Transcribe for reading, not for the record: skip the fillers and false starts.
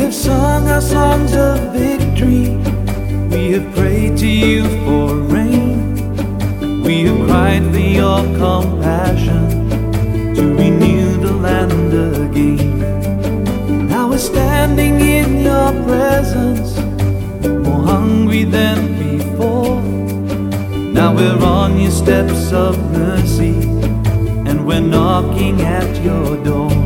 have sung our songs of victory. We have prayed to you for rain. We have cried for your compassion to renew the land again. Now we're standing in your presence, more hungry than before. Now we're on your steps of mercy, and we're knocking at your door.